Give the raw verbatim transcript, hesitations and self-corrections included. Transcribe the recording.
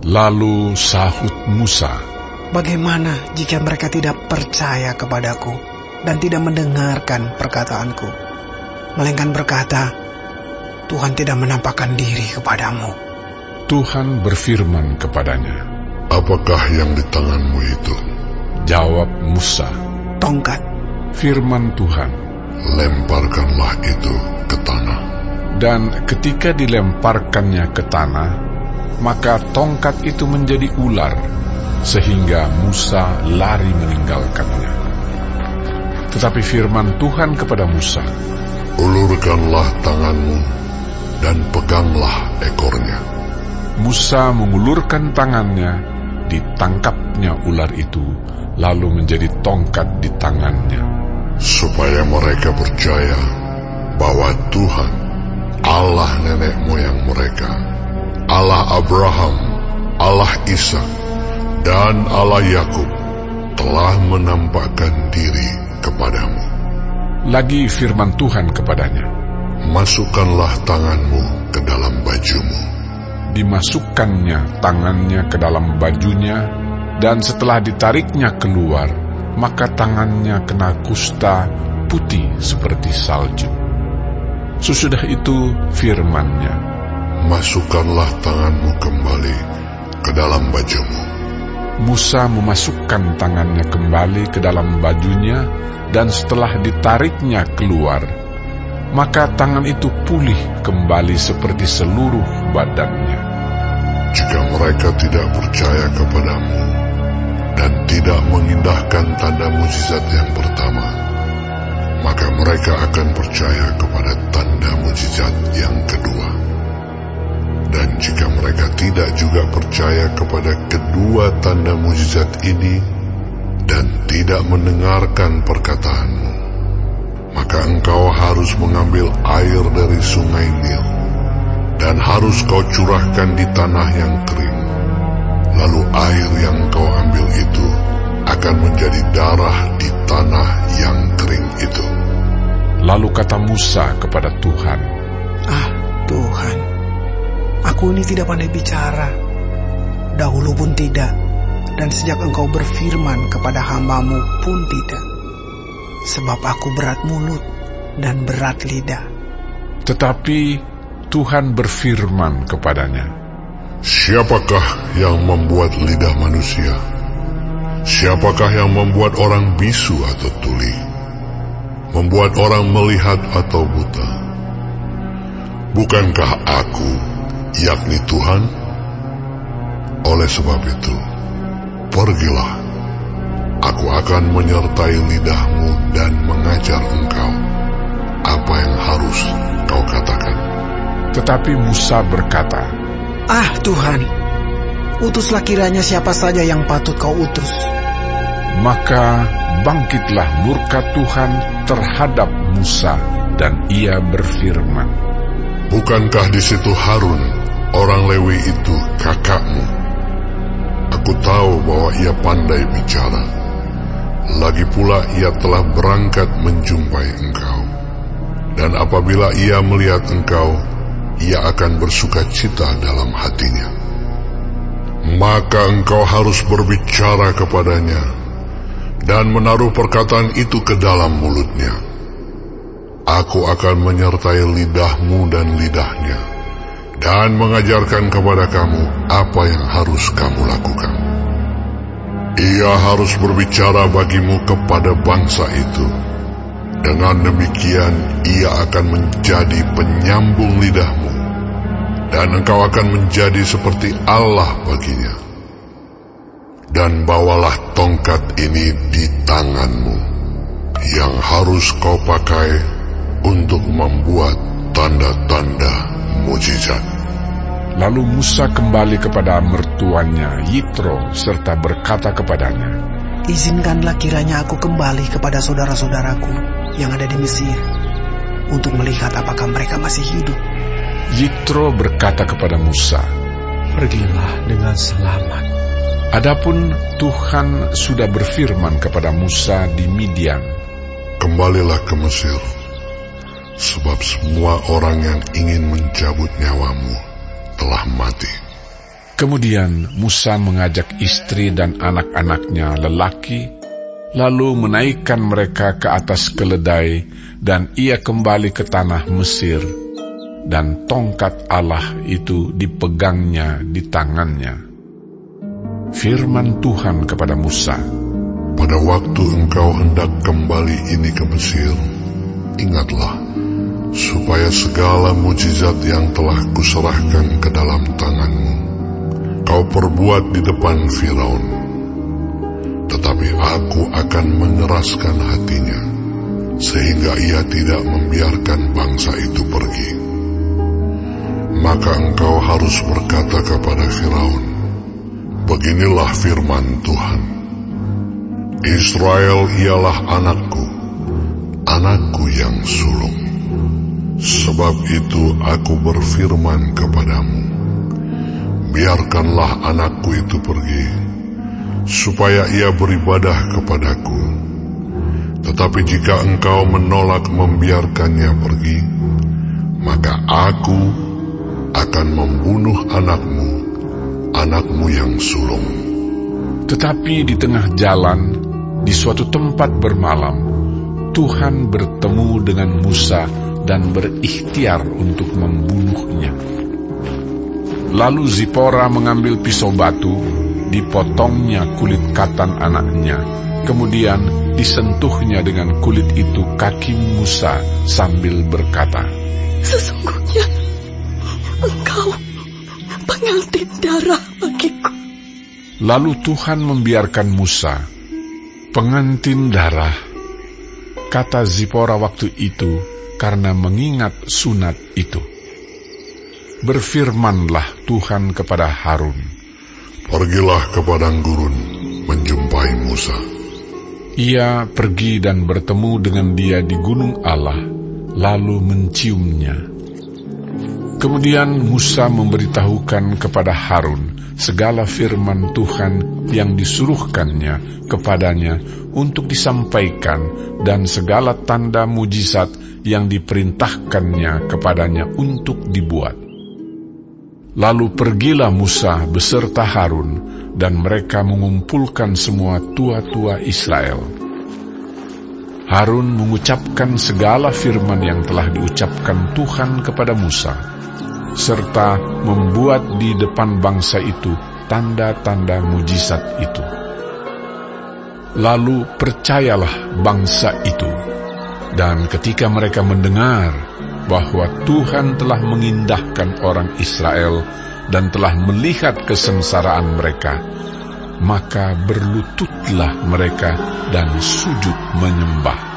Lalu sahut Musa, "Bagaimana jika mereka tidak percaya kepadaku dan tidak mendengarkan perkataanku, melainkan berkata, Tuhan tidak menampakkan diri kepadamu?" Tuhan berfirman kepadanya, "Apakah yang di tanganmu itu?" Jawab Musa, "Tongkat." Firman Tuhan, "Lemparkanlah itu ke tanah." Dan ketika dilemparkannya ke tanah, maka tongkat itu menjadi ular, sehingga Musa lari meninggalkannya. Tetapi firman Tuhan kepada Musa, "Ulurkanlah tanganmu dan peganglah ekornya." Musa mengulurkan tangannya, ditangkapnya ular itu, lalu menjadi tongkat di tangannya. Supaya mereka percaya bahwa Tuhan, Allah nenek moyang mereka, Allah Abraham, Allah Ishak, dan Allah Yakub, telah menampakkan diri kepadamu. Lagi firman Tuhan kepadanya, "Masukkanlah tanganmu ke dalam bajumu." Dimasukkannya tangannya ke dalam bajunya, dan setelah ditariknya keluar, maka tangannya kena kusta putih seperti salju. Sesudah itu firman-Nya, "Masukkanlah tanganmu kembali ke dalam bajumu." Musa memasukkan tangannya kembali ke dalam bajunya, dan setelah ditariknya keluar, maka tangan itu pulih kembali seperti seluruh badannya. Jika mereka tidak percaya kepadamu dan tidak mengindahkan tanda mujizat yang pertama, maka mereka akan percaya kepada tanda mujizat yang kedua. Dan jika mereka tidak juga percaya kepada kedua tanda mujizat ini dan tidak mendengarkan perkataanmu, maka engkau harus mengambil air dari sungai Nil dan harus kau curahkan di tanah yang kering. Lalu air yang kau ambil itu akan menjadi darah di tanah yang kering itu. Lalu kata Musa kepada Tuhan, "Ah Tuhan, aku ini tidak pandai bicara, dahulu pun tidak, dan sejak engkau berfirman kepada hamba-Mu pun tidak. Sebab aku berat mulut dan berat lidah." Tetapi Tuhan berfirman kepadanya, "Siapakah yang membuat lidah manusia? Siapakah yang membuat orang bisu atau tuli? Membuat orang melihat atau buta? Bukankah aku, yakni Tuhan? Oleh sebab itu, pergilah. Aku akan menyertai lidahmu dan mengajar engkau apa yang harus kau katakan." Tetapi Musa berkata, "Ah Tuhan, utuslah kiranya siapa saja yang patut kau utus." Maka bangkitlah murka Tuhan terhadap Musa, dan ia berfirman, "Bukankah di situ Harun, orang Lewi itu kakakmu? Aku tahu bahwa ia pandai bicara. Lagi pula ia telah berangkat menjumpai engkau. Dan apabila ia melihat engkau, ia akan bersuka cita dalam hatinya. Maka engkau harus berbicara kepadanya dan menaruh perkataan itu ke dalam mulutnya. Aku akan menyertai lidahmu dan lidahnya, dan mengajarkan kepada kamu apa yang harus kamu lakukan. Ia harus berbicara bagimu kepada bangsa itu. Dengan demikian ia akan menjadi penyambung lidahmu, dan engkau akan menjadi seperti Allah baginya. Dan bawalah tongkat ini di tanganmu, yang harus kau pakai untuk membuat tanda-tanda mujizat." Lalu Musa kembali kepada mertuanya Yitro serta berkata kepadanya, "Izinkanlah kiranya aku kembali kepada saudara-saudaraku yang ada di Mesir, untuk melihat apakah mereka masih hidup." Yitro berkata kepada Musa, "Pergilah dengan selamat." Adapun Tuhan sudah berfirman kepada Musa di Midian, "Kembalilah ke Mesir, sebab semua orang yang ingin mencabut nyawamu telah mati." Kemudian Musa mengajak istri dan anak-anaknya lelaki, lalu menaikkan mereka ke atas keledai, dan ia kembali ke tanah Mesir, dan tongkat Allah itu dipegangnya di tangannya. Firman Tuhan kepada Musa, pada waktu engkau hendak kembali ini ke Mesir, ingatlah, supaya segala mujizat yang telah kuserahkan ke dalam tanganmu, kau perbuat di depan Firaun. Tetapi aku akan mengeraskan hatinya, sehingga ia tidak membiarkan bangsa itu pergi. Maka engkau harus berkata kepada Firaun, beginilah firman Tuhan, Israel ialah anakku, anakku yang sulung. Sebab itu aku berfirman kepadamu, biarkanlah anakku itu pergi, supaya ia beribadah kepadaku. Tetapi jika engkau menolak membiarkannya pergi, maka aku akan membunuh anakmu, anakmu yang sulung. Tetapi di tengah jalan, di suatu tempat bermalam, Tuhan bertemu dengan Musa dan berikhtiar untuk membunuhnya. Lalu Zipora mengambil pisau batu, dipotongnya kulit katan anaknya, kemudian disentuhnya dengan kulit itu kaki Musa sambil berkata, sesungguhnya engkau pengantin darah bagiku. Lalu Tuhan membiarkan Musa, pengantin darah, kata Zipora waktu itu, karena mengingat sunat itu. Berfirmanlah Tuhan kepada Harun, pergilah ke padang gurun menjumpai Musa. Ia pergi dan bertemu dengan dia di gunung Allah, lalu menciumnya. Kemudian Musa memberitahukan kepada Harun segala firman Tuhan yang disuruhkannya kepadanya untuk disampaikan, dan segala tanda mujizat yang diperintahkannya kepadanya untuk dibuat. Lalu pergilah Musa beserta Harun, dan mereka mengumpulkan semua tua-tua Israel. Harun mengucapkan segala firman yang telah diucapkan Tuhan kepada Musa, serta membuat di depan bangsa itu tanda-tanda mujizat itu. Lalu percayalah bangsa itu, dan ketika mereka mendengar bahwa Tuhan telah mengindahkan orang Israel dan telah melihat kesengsaraan mereka, maka berlututlah mereka dan sujud menyembah.